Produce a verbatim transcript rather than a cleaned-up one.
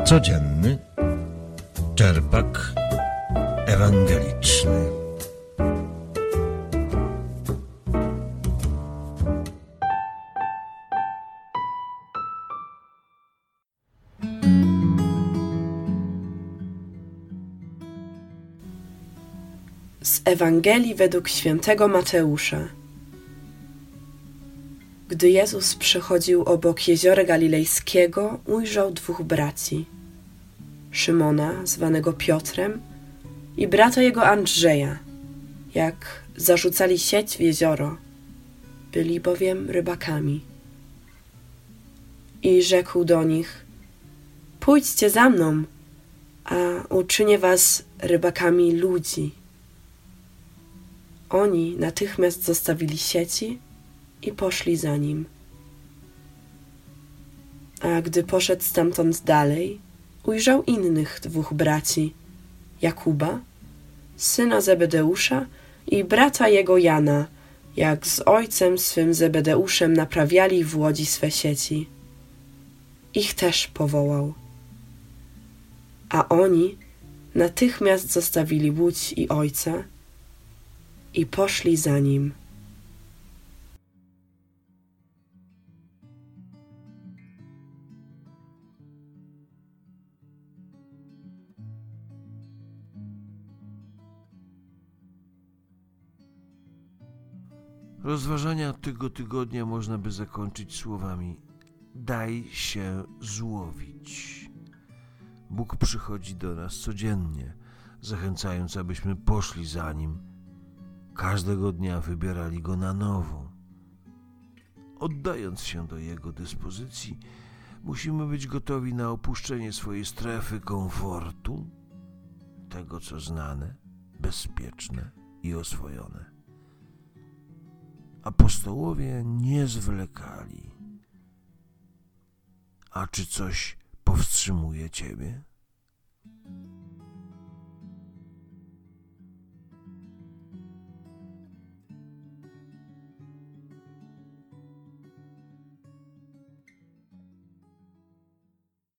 Codzienny czerpak ewangeliczny. Z Ewangelii według świętego Mateusza. Gdy Jezus przechodził obok jeziora Galilejskiego, ujrzał dwóch braci, Szymona, zwanego Piotrem, i brata jego Andrzeja, jak zarzucali sieć w jezioro. Byli bowiem rybakami. I rzekł do nich: pójdźcie za mną, a uczynię was rybakami ludzi. Oni natychmiast zostawili sieci i poszli za nim. A gdy poszedł stamtąd dalej, ujrzał innych dwóch braci, Jakuba, syna Zebedeusza, i brata jego Jana, jak z ojcem swym Zebedeuszem naprawiali w łodzi swe sieci. Ich też powołał. A oni natychmiast zostawili łódź i ojca i poszli za nim. Rozważania tego tygodnia można by zakończyć słowami: daj się złowić. Bóg przychodzi do nas codziennie, zachęcając, abyśmy poszli za Nim, każdego dnia wybierali Go na nowo. Oddając się do Jego dyspozycji, musimy być gotowi na opuszczenie swojej strefy komfortu, tego co znane, bezpieczne i oswojone. Apostołowie nie zwlekali. A czy coś powstrzymuje Ciebie?